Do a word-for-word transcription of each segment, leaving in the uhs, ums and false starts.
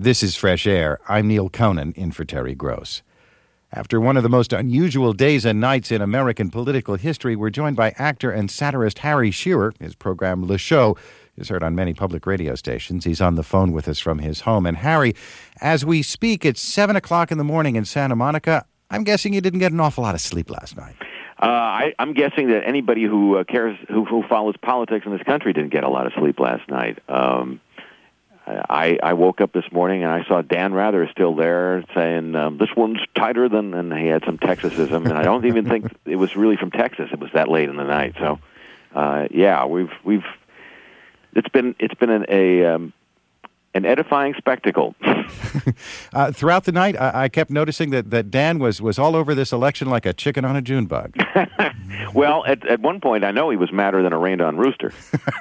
This is Fresh Air. I'm Neil Conan, in for Terry Gross. After one of the most unusual days and nights in American political history, we're joined by actor and satirist Harry Shearer. His program, Le Show, is heard on many public radio stations. He's on the phone with us from his home. And Harry, as we speak, it's seven o'clock in the morning in Santa Monica. I'm guessing you didn't get an awful lot of sleep last night. Uh, I, I'm guessing that anybody who uh, cares, who, who follows politics in this country, didn't get a lot of sleep last night. Um, I, I woke up this morning and I saw Dan Rather still there saying, um, this one's tighter than, and he had some Texasism, and I don't even think it was really from Texas. It was that late in the night. So, uh, yeah, we've, we've, it's been, it's been an, a, um, an edifying spectacle. uh, throughout the night, I, I kept noticing that, that Dan was, was all over this election like a chicken on a June bug. Well, at, at one point, I know he was madder than a rained-on rooster.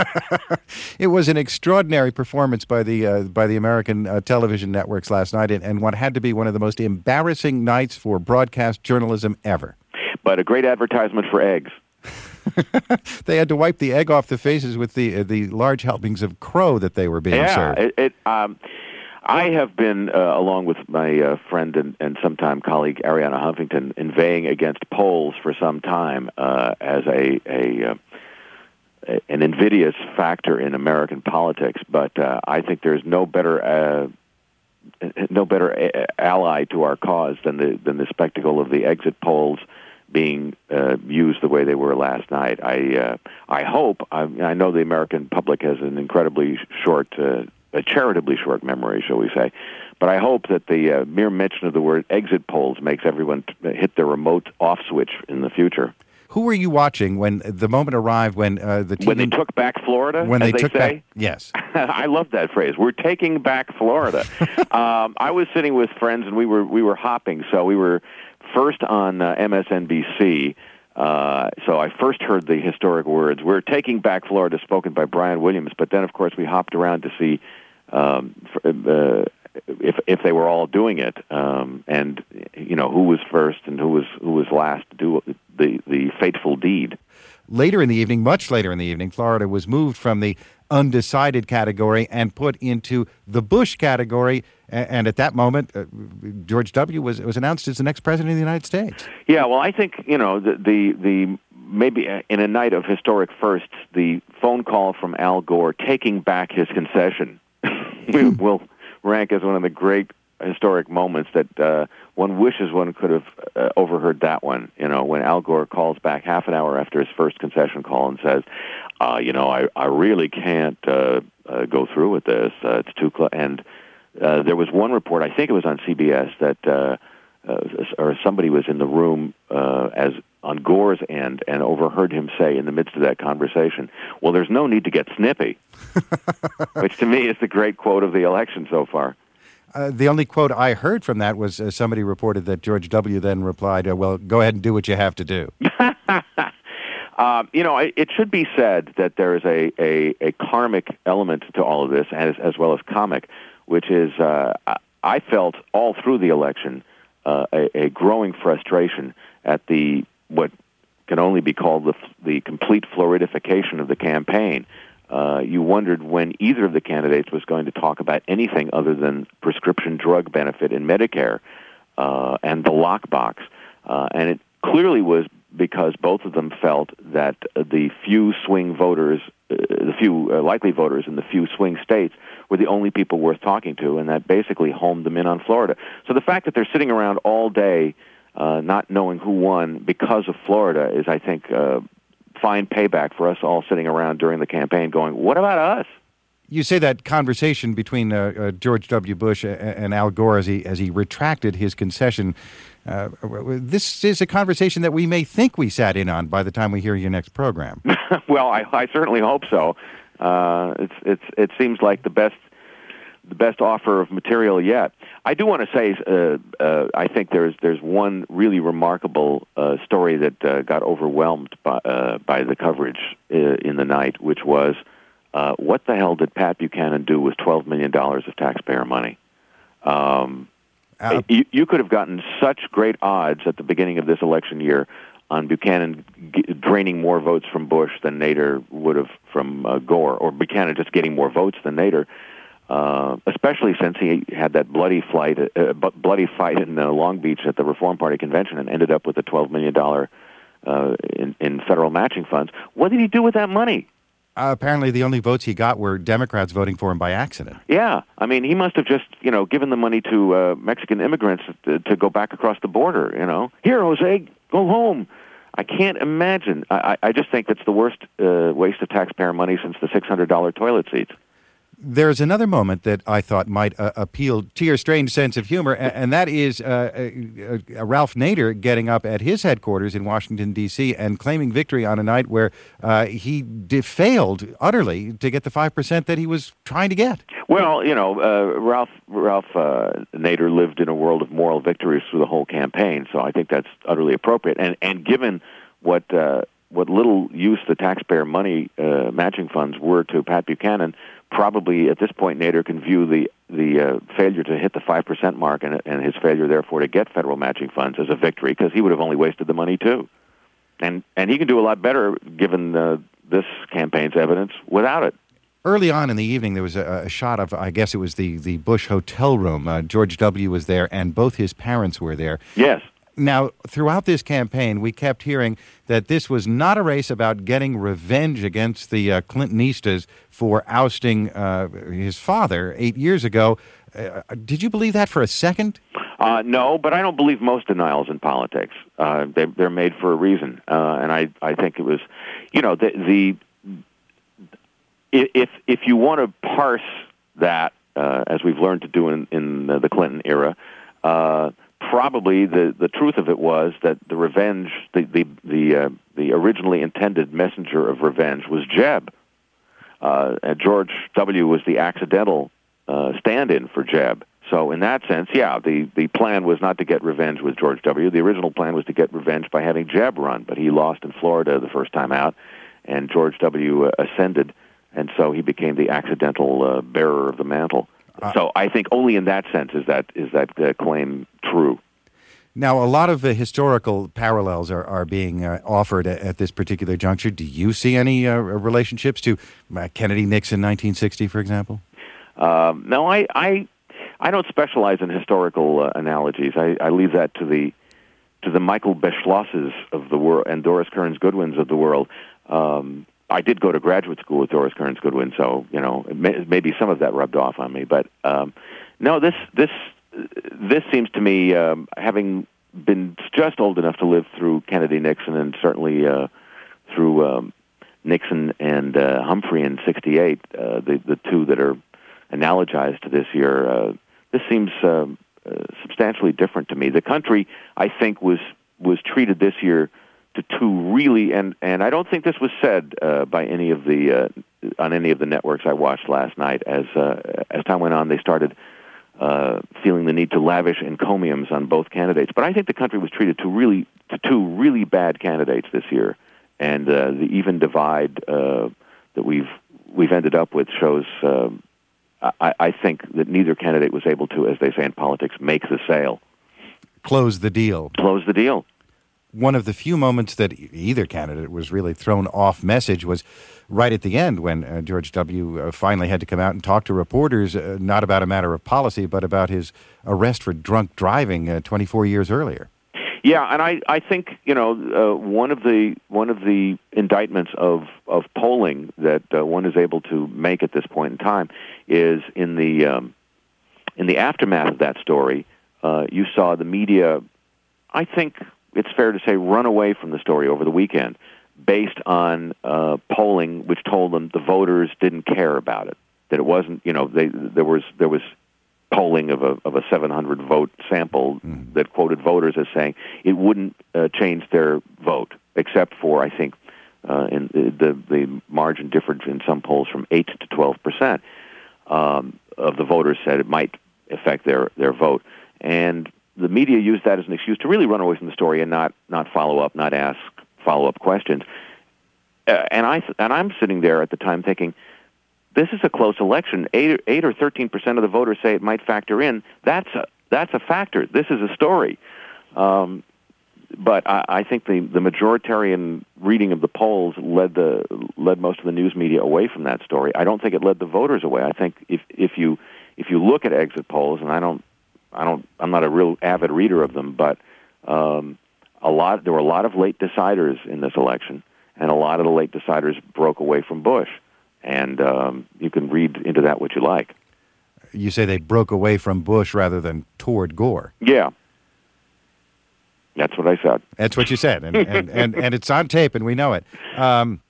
It was an extraordinary performance by the uh, by the American uh, television networks last night, and, and what had to be one of the most embarrassing nights for broadcast journalism ever. But a great advertisement for eggs. They had to wipe the egg off the faces with the uh, the large helpings of crow that they were being yeah, served. Yeah, it. it um, I have been, uh, along with my uh, friend and, and sometime colleague Arianna Huffington, inveighing against polls for some time uh, as a, a, uh, an invidious factor in American politics. But uh, I think there's no better uh, no better a- ally to our cause than the than the spectacle of the exit polls being uh, used the way they were last night. I uh, I hope I, I know the American public has an incredibly short. Uh, a charitably short memory, shall we say. But I hope that the uh, mere mention of the word exit polls makes everyone t- hit their remote off switch in the future. Who were you watching when the moment arrived when uh, the team... When they took back Florida, when as they, they took say? Back, yes. I love that phrase. We're taking back Florida. um, I was sitting with friends, and we were we were hopping. So we were first on uh, M S N B C. Uh, so I first heard the historic words, "We're taking back Florida," spoken by Brian Williams. But then, of course, we hopped around to see um, uh, if if they were all doing it, um, and you know who was first and who was who was last to do the the fateful deed. Later in the evening, much later in the evening, Florida was moved from the undecided category and put into the Bush category. And at that moment, uh, George W. was was announced as the next president of the United States. Yeah, well, I think you know the the, the maybe in a night of historic firsts, the phone call from Al Gore taking back his concession will rank as one of the great historic moments that uh, one wishes one could have uh, overheard that one. You know, when Al Gore calls back half an hour after his first concession call and says, uh, "You know, I I really can't uh, uh, go through with this. Uh, it's too close." And Uh, there was one report, I think it was on C B S, that uh, uh, or somebody was in the room uh, as on Gore's end and overheard him say in the midst of that conversation, "Well, there's no need to get snippy," which to me is the great quote of the election so far. Uh, the only quote I heard from that was uh, somebody reported that George W. then replied, uh, "Well, go ahead and do what you have to do." Um, you know, it, it should be said that there is a, a, a karmic element to all of this, as, as well as comic, which is uh, I felt all through the election uh, a, a growing frustration at the what can only be called the, the complete Floridification of the campaign. Uh, you wondered when either of the candidates was going to talk about anything other than prescription drug benefit in Medicare uh, and the lockbox. Uh, and it clearly was because both of them felt that the few swing voters, uh, the few uh, likely voters in the few swing states were the only people worth talking to, and that basically homed them in on Florida. So the fact that they're sitting around all day uh, not knowing who won because of Florida is, I think, uh, fine payback for us all sitting around during the campaign going, what about us? You say that conversation between uh, uh, George W. Bush and Al Gore as he, as he retracted his concession. Uh, this is a conversation that we may think we sat in on by the time we hear your next program. Well, I, I certainly hope so. Uh, it's it's it seems like the best the best offer of material yet. I do want to say uh, uh, I think there's there's one really remarkable uh, story that uh, got overwhelmed by uh, by the coverage uh, in the night, which was uh, what the hell did Pat Buchanan do with twelve million dollars of taxpayer money? Um, Uh, you, you could have gotten such great odds at the beginning of this election year on Buchanan g- draining more votes from Bush than Nader would have from uh, Gore, or Buchanan just getting more votes than Nader. uh, especially since he had that bloody flight, uh, bloody fight in uh, Long Beach at the Reform Party convention and ended up with a twelve million dollars uh, in, in federal matching funds. What did he do with that money? Uh, apparently, the only votes he got were Democrats voting for him by accident. Yeah, I mean, he must have just, you know, given the money to uh, Mexican immigrants to, to go back across the border. You know, here, Jose, go home. I can't imagine. I, I just think it's the worst uh, waste of taxpayer money since the six hundred dollars toilet seats. There's another moment that I thought might uh, appeal to your strange sense of humor, and, and that is uh, uh, uh, Ralph Nader getting up at his headquarters in Washington, D C and claiming victory on a night where uh, he de- failed utterly to get the five percent that he was trying to get. Well, you know, uh, Ralph Ralph uh, Nader lived in a world of moral victories through the whole campaign, so I think that's utterly appropriate. And and given what uh, what little use the taxpayer money uh, matching funds were to Pat Buchanan, probably at this point Nader can view the the uh, failure to hit the five percent mark and, and his failure, therefore, to get federal matching funds as a victory, because he would have only wasted the money too. And and he can do a lot better, given uh, this campaign's evidence, without it. Early on in the evening, there was a, a shot of, I guess it was the, the Bush hotel room. Uh, George W. was there, and both his parents were there. Yes. Now, throughout this campaign, we kept hearing that this was not a race about getting revenge against the uh, Clintonistas for ousting uh, his father eight years ago. Uh, did you believe that for a second? Uh, no, but I don't believe most denials in politics. Uh, they, they're made for a reason, uh, and I, I think it was, you know, the... the If if you want to parse that, uh, as we've learned to do in, in the Clinton era, uh, probably the, the truth of it was that the revenge, the the the, uh, the originally intended messenger of revenge was Jeb. Uh, and George W. was the accidental uh, stand-in for Jeb. So in that sense, yeah, the, the plan was not to get revenge with George W. The original plan was to get revenge by having Jeb run, but he lost in Florida the first time out, and George W. Uh, ascended. And so he became the accidental uh, bearer of the mantle. Uh, so I think only in that sense is that is that uh, claim true. Now, a lot of uh, historical parallels are, are being uh, offered at, at this particular juncture. Do you see any uh, relationships to uh, Kennedy-Nixon nineteen sixty, for example? Um, no, I, I I don't specialize in historical uh, analogies. I, I leave that to the to the Michael Beschlosses of the world and Doris Kearns Goodwins of the world. Um, I did go to graduate school with Doris Kearns Goodwin, so you know may, maybe some of that rubbed off on me. But um, no, this this this seems to me, um, having been just old enough to live through Kennedy Nixon and certainly uh, through um, Nixon and uh, Humphrey in sixty-eight, uh, the the two that are analogized to this year. Uh, this seems uh, uh, substantially different to me. The country, I think, was was treated this year to two really, and, and I don't think this was said uh, by any of the uh, on any of the networks I watched last night. As uh, as time went on, they started uh, feeling the need to lavish encomiums on both candidates. But I think the country was treated to really to two really bad candidates this year, and uh, the even divide uh, that we've we've ended up with shows. Uh, I, I think that neither candidate was able to, as they say in politics, make the sale. Close the deal. Close the deal. One of the few moments that either candidate was really thrown off message was right at the end when uh, George W. Uh, finally had to come out and talk to reporters, uh, not about a matter of policy, but about his arrest for drunk driving uh, twenty-four years earlier. Yeah, and I, I think, you know, uh, one of the one of the indictments of, of polling that uh, one is able to make at this point in time is in the um, in the aftermath of that story, uh, you saw the media, I think it's fair to say, run away from the story over the weekend based on uh, polling which told them the voters didn't care about it, that it wasn't, you know, they, there was there was polling of a of a seven hundred vote sample mm. that quoted voters as saying it wouldn't uh, change their vote, except for, I think, uh, in the the margin differed in some polls from eight to twelve percent um, of the voters said it might affect their their vote, and the media used that as an excuse to really run away from the story and not not follow up, not ask follow up questions. Uh, and I and I'm sitting there at the time thinking, this is a close election. Eight, eight or thirteen percent of the voters say it might factor in. That's a that's a factor. This is a story. Um, but I, I think the, the majoritarian reading of the polls led the led most of the news media away from that story. I don't think it led the voters away. I think if if you if you look at exit polls, and I don't I don't I'm not a real avid reader of them, but um, a lot there were a lot of late deciders in this election, and a lot of the late deciders broke away from Bush, and um, you can read into that what you like. You say they broke away from Bush rather than toward Gore. Yeah. That's what I said. That's what you said, and and, and, and it's on tape, and we know it. Um,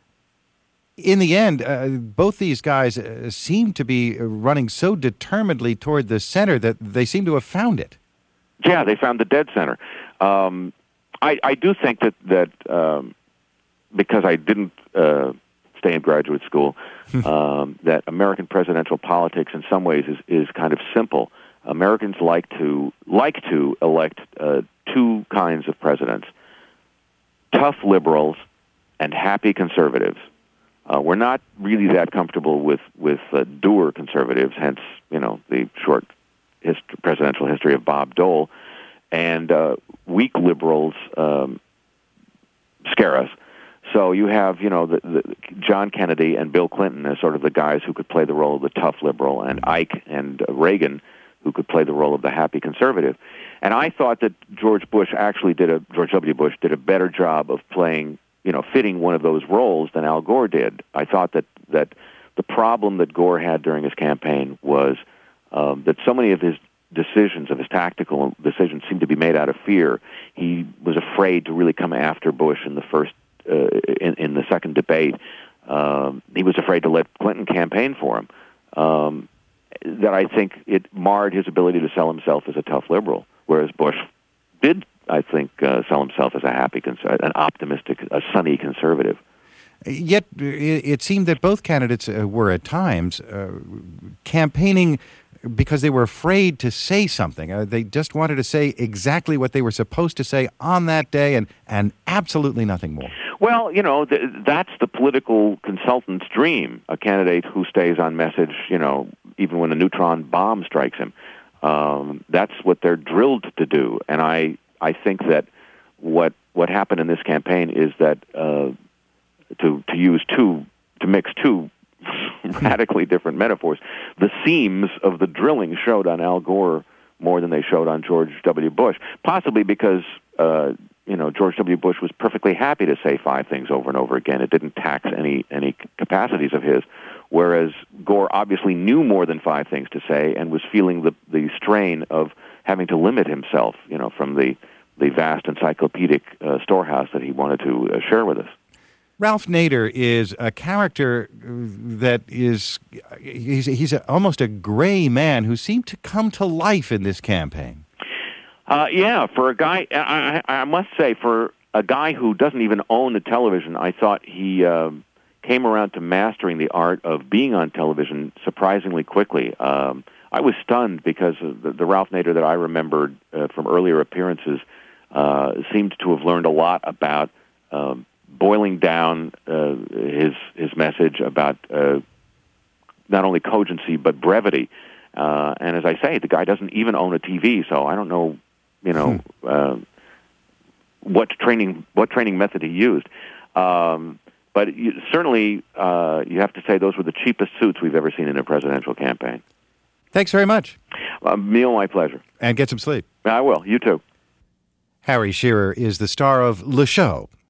in the end, uh, both these guys uh, seem to be running so determinedly toward the center that they seem to have found it. Yeah, they found the dead center. Um, I, I do think that, that um, because I didn't uh, stay in graduate school, um, that American presidential politics in some ways is, is kind of simple. Americans like to like to elect uh, two kinds of presidents: tough liberals and happy conservatives. Uh, we're not really that comfortable with with uh, dour conservatives. Hence, you know, the short hist- presidential history of Bob Dole, and uh, weak liberals um, scare us. So you have, you know, the, the John Kennedy and Bill Clinton as sort of the guys who could play the role of the tough liberal, and Ike and uh, Reagan, who could play the role of the happy conservative. And I thought that George Bush actually did a, George W. Bush did a better job of playing, you know, fitting one of those roles than Al Gore did. I thought that, that the problem that Gore had during his campaign was um, that so many of his decisions, of his tactical decisions, seemed to be made out of fear. He was afraid to really come after Bush in the first, uh, in, in the second debate. Um, he was afraid to let Clinton campaign for him. Um, that I think it marred his ability to sell himself as a tough liberal, whereas Bush did, I think, uh, sell himself as a happy, cons- an optimistic, a sunny conservative. Yet it seemed that both candidates uh, were at times uh, campaigning because they were afraid to say something. Uh, they just wanted to say exactly what they were supposed to say on that day, and, and absolutely nothing more. Well, you know, th- that's the political consultant's dream, a candidate who stays on message, you know, even when a neutron bomb strikes him. Um, that's what they're drilled to do. And I, I think that what what happened in this campaign is that, uh, to to use two, to mix two radically different metaphors, the seams of the drilling showed on Al Gore more than they showed on George W. Bush, possibly because, uh, you know, George W. Bush was perfectly happy to say five things over and over again. It didn't tax any any capacities of his, whereas Gore obviously knew more than five things to say and was feeling the the strain of having to limit himself, you know, from the, the vast encyclopedic uh, storehouse that he wanted to uh, share with us. Ralph Nader is a character that is, he's, he's a, almost a gray man who seemed to come to life in this campaign. Uh, yeah, for a guy, I, I must say, for a guy who doesn't even own a television, I thought he uh, came around to mastering the art of being on television surprisingly quickly. Um, I was stunned because the, the Ralph Nader that I remembered uh, from earlier appearances uh, seemed to have learned a lot about um, boiling down uh, his his message, about uh, not only cogency but brevity. Uh, and as I say, the guy doesn't even own a T V, so I don't know, you know, hmm. uh, what training what training method he used. Um, but you, certainly, uh, you have to say those were the cheapest suits we've ever seen in a presidential campaign. Thanks very much. Uh, Neil, my pleasure. And get some sleep. I will. You too. Harry Shearer is the star of Le Show,